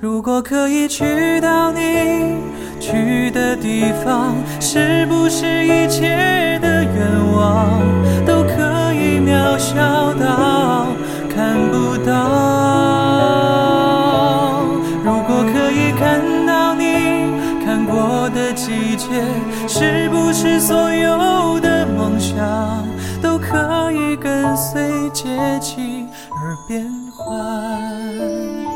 如果可以去到你去的地方，是不是一切的愿望都可以渺小到看不到？如果可以看到你看过的季节，是不是所有的梦想都可以跟随节气而变换？